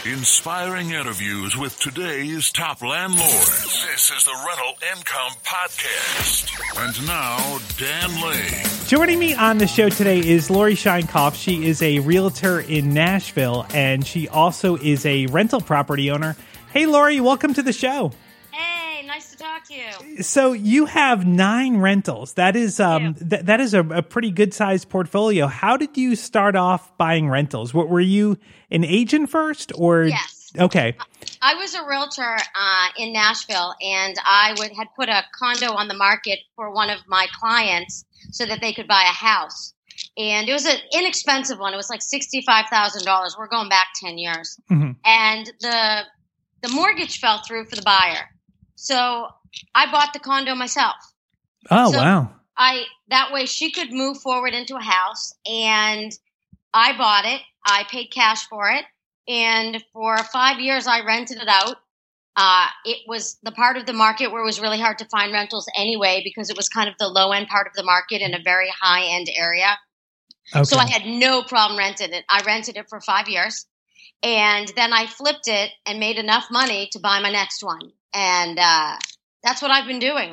Inspiring interviews with today's top landlords. This is the Rental Income Podcast. And now, Dan Lane. Joining me on the show today is Lori Scheinkauf. She is a realtor in Nashville, and she also is a rental property owner. Hey, Lori, welcome to the show. Hey, nice to talk to you. So you have 9 rentals. That is that is a pretty good-sized portfolio. How did you start off buying rentals? Were you an agent first, or? Yes. Okay. I was a realtor in Nashville, and I had put a condo on the market for one of my clients so that they could buy a house. And it was an inexpensive one. It was like $65,000. We're going back 10 years. Mm-hmm. And the mortgage fell through for the buyer. So I bought the condo myself. Oh, so wow. That way she could move forward into a house, and I bought it. I paid cash for it. And for 5 years, I rented it out. It was the part of the market where it was really hard to find rentals anyway, because it was kind of the low end part of the market in a very high end area. Okay. So I had no problem renting it. I rented it for 5 years, and then I flipped it and made enough money to buy my next one. And that's what I've been doing.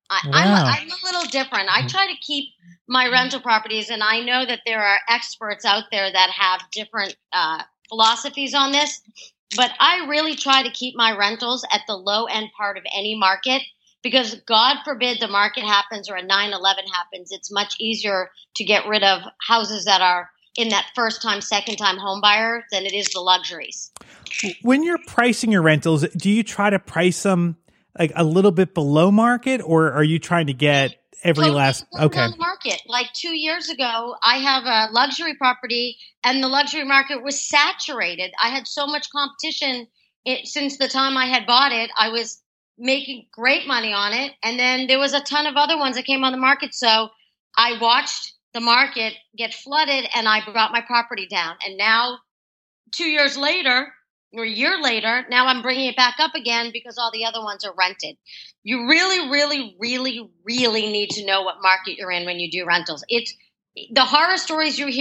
I'm a little different. I try to keep my rental properties, and I know that there are experts out there that have different philosophies on this, but I really try to keep my rentals at the low end part of any market, because God forbid the market happens or a 9/11 happens. It's much easier to get rid of houses that are in that first time, second time home buyer than it is the luxuries. When you're pricing your rentals, do you try to price them like a little bit below market, or are you trying to get every last? Okay. On the market. Like 2 years ago, I have a luxury property, and the luxury market was saturated. I had so much competition since the time I had bought it. I was making great money on it, and then there was a ton of other ones that came on the market. So I watched the market get flooded, and I brought my property down. And now, 2 years later, or a year later, now I'm bringing it back up again because all the other ones are rented. You really, really, really, really need to know what market you're in when you do rentals. It's the horror stories you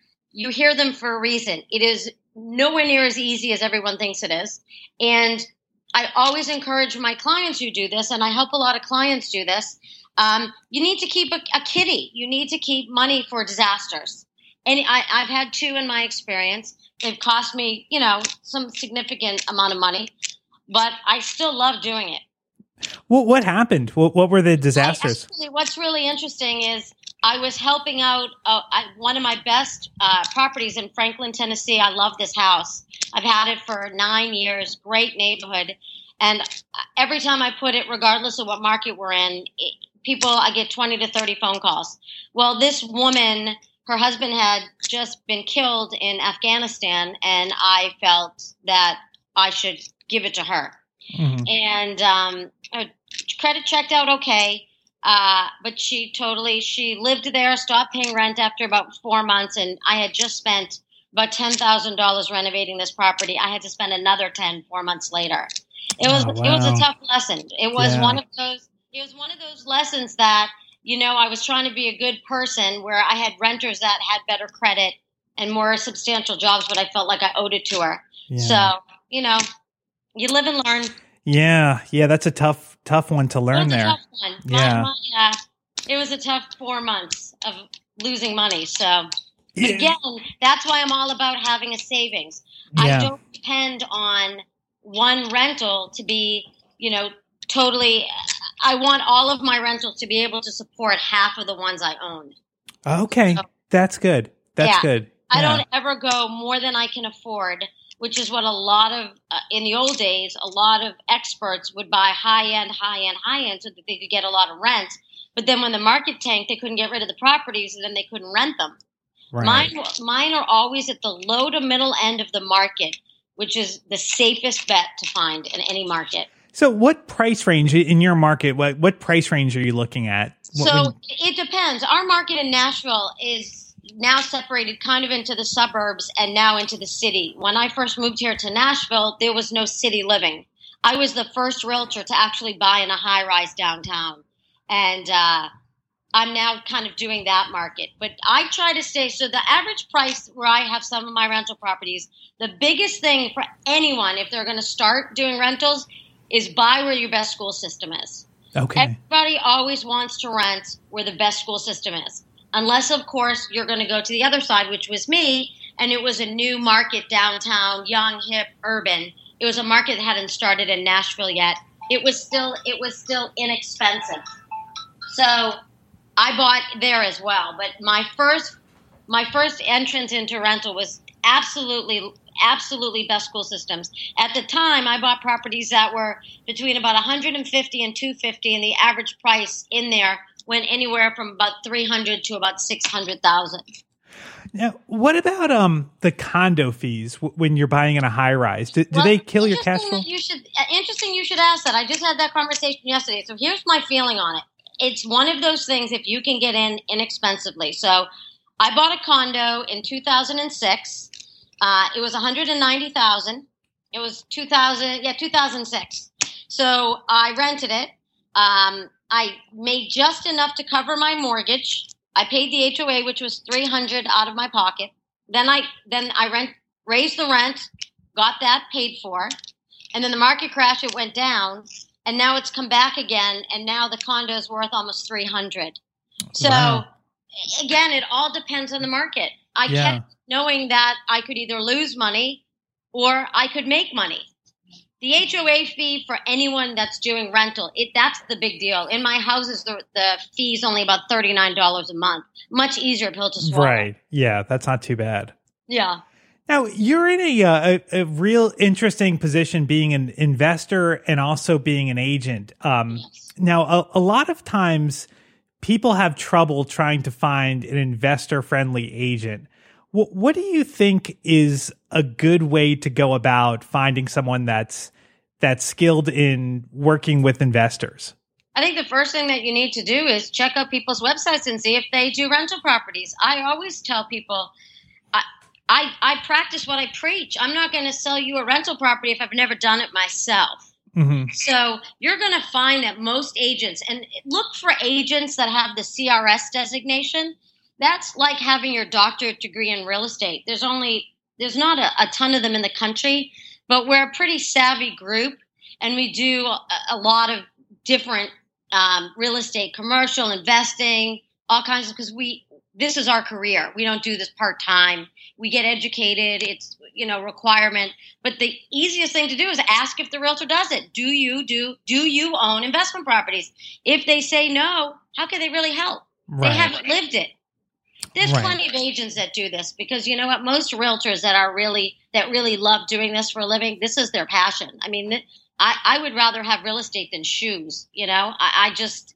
hear them for a reason. It is nowhere near as easy as everyone thinks it is. And I always encourage my clients who do this, and I help a lot of clients do this. You need to keep a kitty. You need to keep money for disasters. And I've had 2 in my experience. They've cost me, some significant amount of money, but I still love doing it. Well, what happened? What were the disasters? Actually, what's really interesting is I was helping out one of my best properties in Franklin, Tennessee. I love this house. I've had it for 9 years, great neighborhood. And every time I put it, regardless of what market we're in, I get 20 to 30 phone calls. Well, this woman, her husband had just been killed in Afghanistan, and I felt that I should give it to her. Mm-hmm. And her credit checked out okay, but she lived there, stopped paying rent after about 4 months, and I had just spent about $10,000 renovating this property. I had to spend another 4 months later. It was a tough lesson. It was one of those lessons that, I was trying to be a good person, where I had renters that had better credit and more substantial jobs, but I felt like I owed it to her. Yeah. So, you live and learn. Yeah, that's a tough one to learn there. Tough one. Yeah. It was a tough 4 months of losing money. So, but again, that's why I'm all about having a savings. Yeah. I don't depend on one rental to be, totally. I want all of my rentals to be able to support half of the ones I own. Okay, so, that's good. That's good. I don't ever go more than I can afford, which is what a lot of, in the old days, a lot of experts would buy high-end so that they could get a lot of rent. But then when the market tanked, they couldn't get rid of the properties, and then they couldn't rent them. Right. Mine are always at the low to middle end of the market, which is the safest bet to find in any market. So what price range in your market, what price range are you looking at? It depends. Our market in Nashville is now separated kind of into the suburbs and now into the city. When I first moved here to Nashville, there was no city living. I was the first realtor to actually buy in a high-rise downtown. And I'm now kind of doing that market. But I try to stay, so the average price where I have some of my rental properties, the biggest thing for anyone, if they're going to start doing rentals, is buy where your best school system is. Okay. Everybody always wants to rent where the best school system is. Unless, of course, you're going to go to the other side, which was me, and it was a new market downtown, young, hip, urban. It was a market that hadn't started in Nashville yet. It was still inexpensive. So I bought there as well. But my first entrance into rental was absolutely best school systems. At the time, I bought properties that were between about $150 and $250, and the average price in there went anywhere from about $300,000 to about $600,000. Now, what about the condo fees when you're buying in a high rise? Do they kill your cash flow? Interesting you should ask that. I just had that conversation yesterday. So here's my feeling on it. It's one of those things if you can get in inexpensively. So I bought a condo in 2006. It was $190,000. It was 2006. So I rented it. I made just enough to cover my mortgage. I paid the HOA, which was $300 out of my pocket. Then I raised the rent, got that paid for, and then the market crashed. It went down, and now it's come back again. And now the condo is worth almost $300. So again, it all depends on the market. I kept knowing that I could either lose money or I could make money. The HOA fee for anyone that's doing rental, that's the big deal. In my houses, the fee is only about $39 a month. Much easier pill to swallow. Right. Yeah, that's not too bad. Yeah. Now, you're in a real interesting position being an investor and also being an agent. Yes. Now, a lot of times people have trouble trying to find an investor-friendly agent. What do you think is a good way to go about finding someone that's skilled in working with investors? I think the first thing that you need to do is check out people's websites and see if they do rental properties. I always tell people, I practice what I preach. I'm not going to sell you a rental property if I've never done it myself. Mm-hmm. So you're going to find that most agents, and look for agents that have the CRS designation. That's like having your doctorate degree in real estate. There's not a ton of them in the country, but we're a pretty savvy group, and we do a lot of different real estate, commercial, investing, all kinds of, because this is our career. We don't do this part-time. We get educated. It's, requirement. But the easiest thing to do is ask if the realtor does it. Do you own investment properties? If they say no, how can they really help? Right. They haven't lived it. There's plenty of agents that do this, because you know what? Most realtors that really love doing this for a living, this is their passion. I mean, I would rather have real estate than shoes. I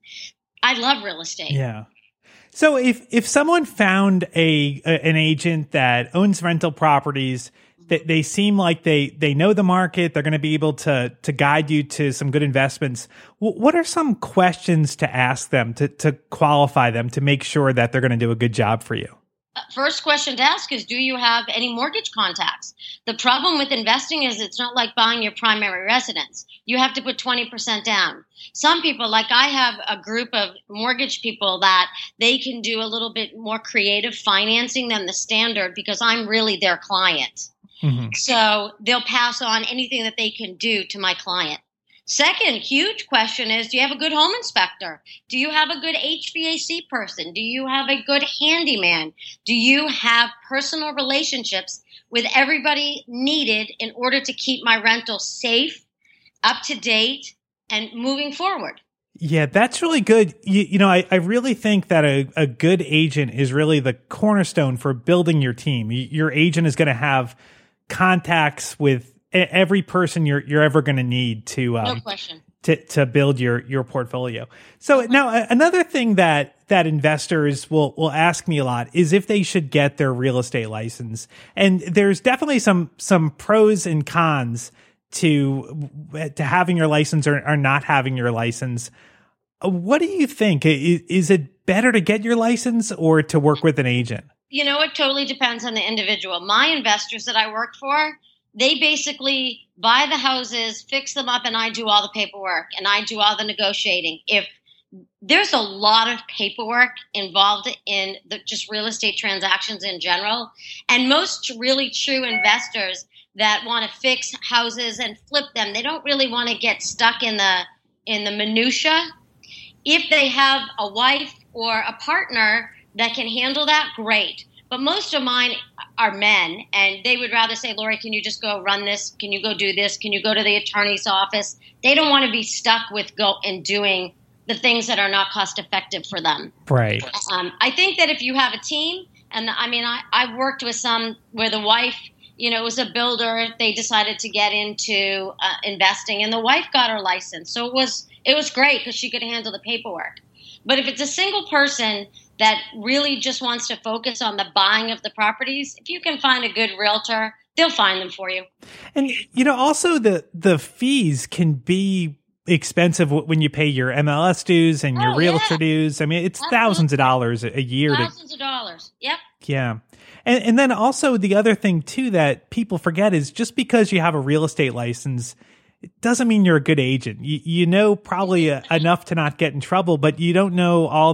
love real estate. Yeah. So if someone found an agent that owns rental properties, that they seem like they know the market, they're going to be able to guide you to some good investments, what are some questions to ask them to qualify them, to make sure that they're going to do a good job for you? First question to ask is, do you have any mortgage contacts? The problem with investing is it's not like buying your primary residence. You have to put 20% down. Some people, like I have a group of mortgage people that they can do a little bit more creative financing than the standard, because I'm really their client. Mm-hmm. So they'll pass on anything that they can do to my client. Second huge question is, do you have a good home inspector? Do you have a good HVAC person? Do you have a good handyman? Do you have personal relationships with everybody needed in order to keep my rental safe, up to date, and moving forward? Yeah, that's really good. I really think that a good agent is really the cornerstone for building your team. Your agent is going to have contacts with every person you're ever going to need to no question. to build your portfolio. So now another thing that investors will ask me a lot is if they should get their real estate license. And there's definitely some pros and cons to having your license or not having your license. What do you think? Is it better to get your license or to work with an agent? It totally depends on the individual. My investors that I work for, they basically buy the houses, fix them up, and I do all the paperwork and I do all the negotiating. If there's a lot of paperwork involved in just real estate transactions in general. And most really true investors that want to fix houses and flip them, they don't really want to get stuck in the minutia. If they have a wife or a partner that can handle that, great. But most of mine are men, and they would rather say, Lori, can you just go run this? Can you go do this? Can you go to the attorney's office? They don't want to be stuck with doing the things that are not cost effective for them. Right. I think that if you have a team, and I mean, I've worked with some where the wife, was a builder. They decided to get into investing, and the wife got her license. So it was great because she could handle the paperwork. But if it's a single person that really just wants to focus on the buying of the properties, if you can find a good realtor, they'll find them for you. And, also the fees can be expensive when you pay your MLS dues and your realtor dues. I mean, it's Absolutely. Thousands of dollars a year. Thousands of dollars. Yep. Yeah. And then also the other thing too that people forget is just because you have a real estate license, it doesn't mean you're a good agent. You know probably enough to not get in trouble, but you don't know all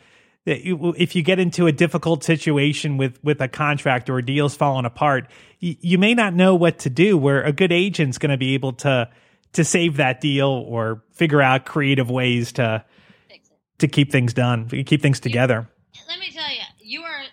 if you get into a difficult situation with a contract or deals falling apart, you may not know what to do, where a good agent's going to be able to save that deal or figure out creative ways to keep things done, keep things together. Let me tell you, you are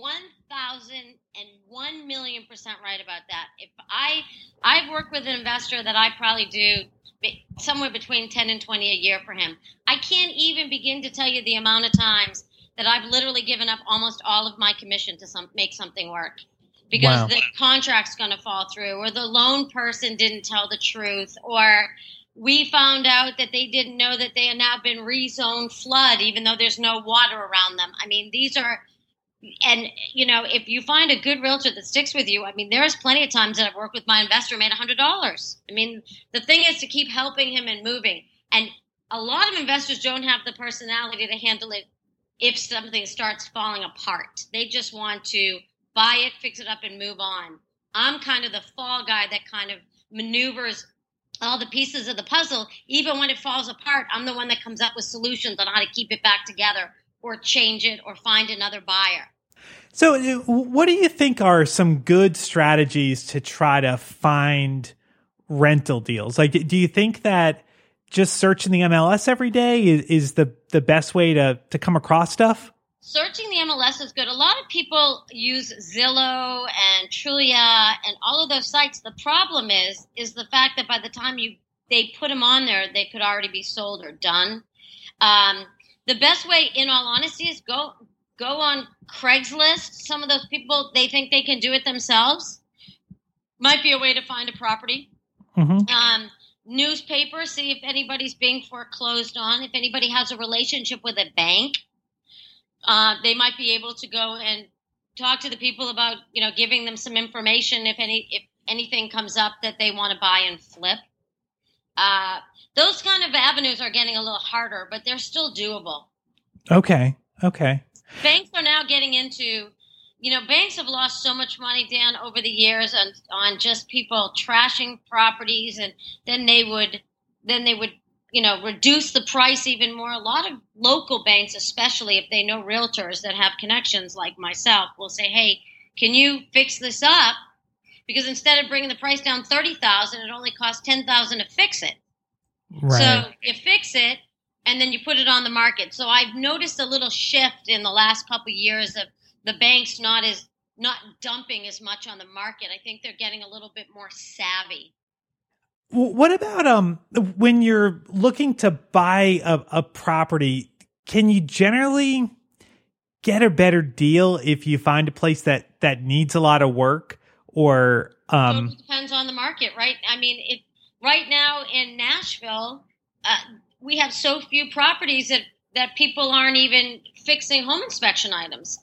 1,001,000,000% right about that. If I've worked with an investor that I probably do somewhere between 10 and 20 a year for him. I can't even begin to tell you the amount of times that I've literally given up almost all of my commission to make something work. Because the contract's going to fall through, or the loan person didn't tell the truth, or we found out that they didn't know that they had now been rezoned flood, even though there's no water around them. I mean, these are, and if you find a good realtor that sticks with you, I mean, there's plenty of times that I've worked with my investor, made $100. I mean, the thing is to keep helping him and moving. And a lot of investors don't have the personality to handle it if something starts falling apart. They just want to buy it, fix it up, and move on. I'm kind of the fall guy that kind of maneuvers all the pieces of the puzzle. Even when it falls apart, I'm the one that comes up with solutions on how to keep it back together or change it or find another buyer. So what do you think are some good strategies to try to find rental deals? Like, do you think that just searching the MLS every day is the best way to come across stuff? Searching the MLS is good. A lot of people use Zillow and Trulia and all of those sites. The problem is the fact that by the time they put them on there, they could already be sold or done. The best way, in all honesty, is go on Craigslist. Some of those people, they think they can do it themselves. Might be a way to find a property. Mm-hmm. Newspaper, see if anybody's being foreclosed on. If anybody has a relationship with a bank, they might be able to go and talk to the people about, giving them some information if anything comes up that they want to buy and flip. Those kind of avenues are getting a little harder, but they're still doable. Okay. Banks are now getting into, banks have lost so much money, Dan, over the years on just people trashing properties, and then they would reduce the price even more. A lot of local banks, especially if they know realtors that have connections like myself, will say, hey, can you fix this up? Because instead of bringing the price down $30,000, it only costs $10,000 to fix it. Right. So you fix it, and then you put it on the market. So I've noticed a little shift in the last couple of years of the banks not dumping as much on the market. I think they're getting a little bit more savvy. What about when you're looking to buy a property, can you generally get a better deal if you find a place that needs a lot of work? Or it depends on the market, right? I mean, right now in Nashville, we have so few properties that people aren't even fixing home inspection items.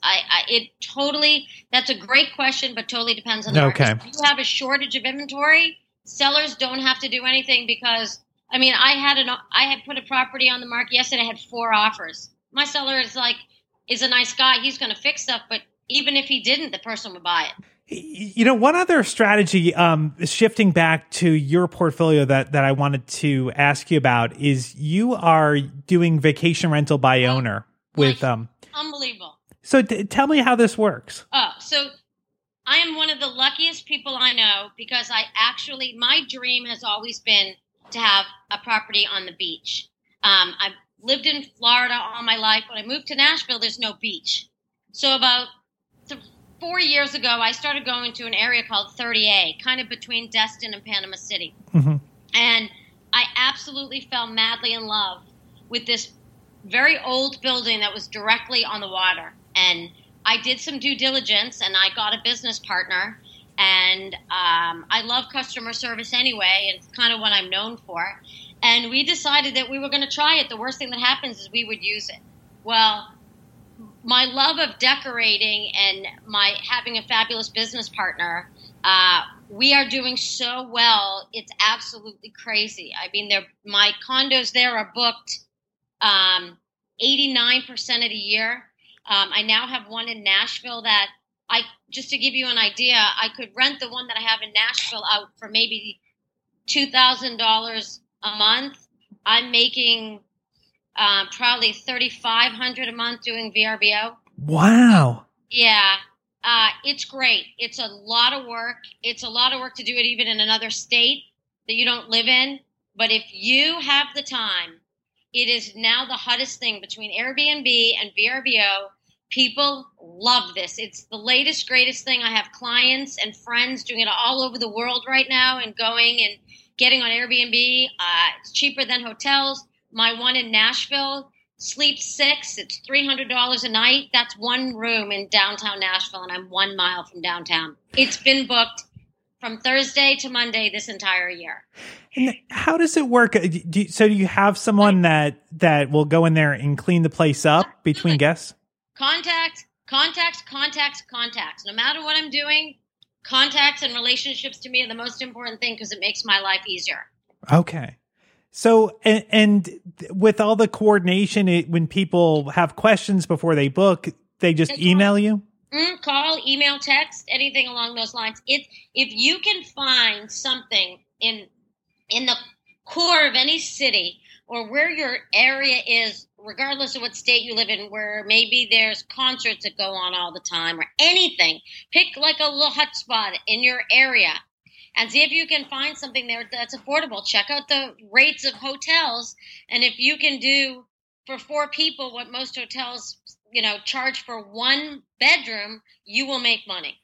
That's a great question, but totally depends on the market. If you have a shortage of inventory, sellers don't have to do anything because, I mean, I had put a property on the market yesterday. I had 4 offers. My seller is a nice guy. He's going to fix stuff, but even if he didn't, the person would buy it. One other strategy, shifting back to your portfolio that I wanted to ask you about is you are doing vacation rental by owner with unbelievable. So tell me how this works. So I am one of the luckiest people I know because my dream has always been to have a property on the beach. I've lived in Florida all my life. When I moved to Nashville, there's no beach. So about 4 years ago, I started going to an area called 30A, kind of between Destin and Panama City. Mm-hmm. And I absolutely fell madly in love with this very old building that was directly on the water. And I did some due diligence, and I got a business partner. And I love customer service anyway, and it's kind of what I'm known for. And we decided that we were going to try it. The worst thing that happens is we would use it. Well, my love of decorating and my having a fabulous business partner, we are doing so well. It's absolutely crazy. I mean, my condos there are booked 89% of the year. I now have one in Nashville that just to give you an idea, I could rent the one that I have in Nashville out for maybe $2,000 a month. I'm making probably $3,500 a month doing VRBO. Wow. Yeah. It's great. It's a lot of work. It's a lot of work to do it even in another state that you don't live in. But if you have the time, it is now the hottest thing between Airbnb and VRBO. People love this. It's the latest, greatest thing. I have clients and friends doing it all over the world right now and going and getting on Airbnb. It's cheaper than hotels. My one in Nashville, Sleep 6, it's $300 a night. That's one room in downtown Nashville, and I'm 1 mile from downtown. It's been booked from Thursday to Monday this entire year. And how does it work? So do you have someone that will go in there and clean the place up between guests? Contacts. No matter what I'm doing, contacts and relationships to me are the most important thing because it makes my life easier. Okay. So, and with all the coordination, when people have questions before they book, they just email you? Call, email, text, anything along those lines. If you can find something in the core of any city or where your area is, regardless of what state you live in, where maybe there's concerts that go on all the time or anything, pick like a little hot spot in your area and see if you can find something there that's affordable. Check out the rates of hotels. And if you can do for 4 people what most hotels, charge for 1 bedroom, you will make money.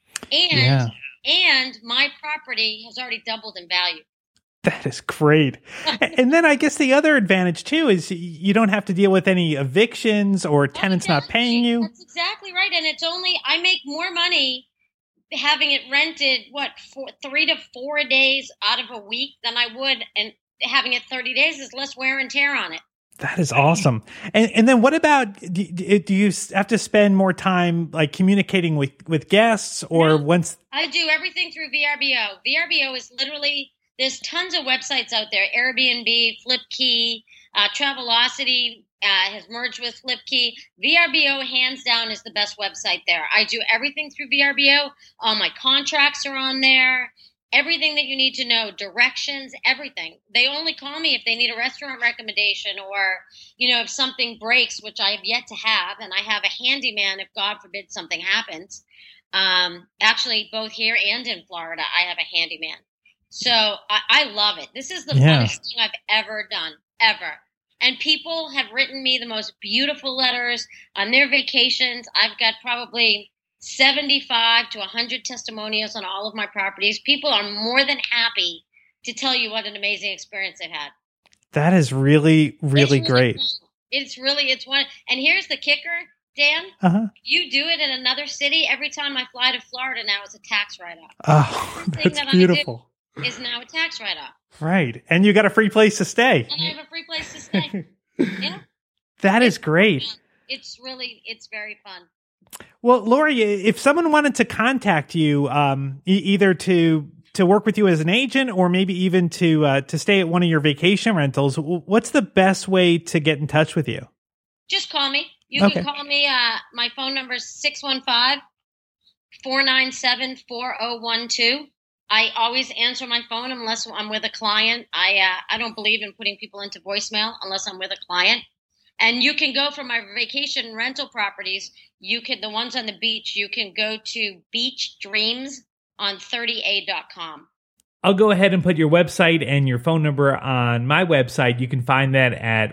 And my property has already doubled in value. That is great. And then I guess the other advantage too is you don't have to deal with any evictions or tenants not paying you. That's exactly right. And I make more money having it rented, 3 to 4 days out of a week than I would, and having it 30 days is less wear and tear on it. That is awesome. And then what about, do you have to spend more time like communicating with guests or once? I do everything through VRBO. VRBO is literally, there's tons of websites out there. Airbnb, Flipkey, Travelocity has merged with Flipkey. VRBO, hands down, is the best website there. I do everything through VRBO. All my contracts are on there. Everything that you need to know, directions, everything. They only call me if they need a restaurant recommendation or, if something breaks, which I have yet to have. And I have a handyman if, God forbid, something happens. Actually, both here and in Florida, I have a handyman. So I love it. This is the funnest thing I've ever done, ever. And people have written me the most beautiful letters on their vacations. I've got probably 75 to 100 testimonials on all of my properties. People are more than happy to tell you what an amazing experience they've had. That is really, really great. Cool. It's one. And here's the kicker, Dan. You do it in another city. Every time I fly to Florida now, it's a tax write-off. Oh, that's beautiful. Is now a tax write-off. Right. And you got a free place to stay. And I have a free place to stay. That is great. It's very fun. Well, Lori, if someone wanted to contact you, either to work with you as an agent or maybe even to stay at one of your vacation rentals, what's the best way to get in touch with you? Just call me. You can call me. My phone number is 497-4012. I always answer my phone unless I'm with a client. I don't believe in putting people into voicemail unless I'm with a client. And you can go for my vacation rental properties. The ones on the beach, you can go to Beach Dreams on 30A.com. I'll go ahead and put your website and your phone number on my website. You can find that at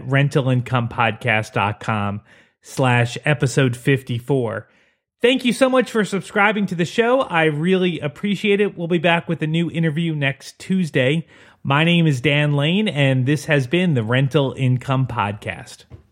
rentalincomepodcast.com/episode 54. Thank you so much for subscribing to the show. I really appreciate it. We'll be back with a new interview next Tuesday. My name is Dan Lane, and this has been the Rental Income Podcast.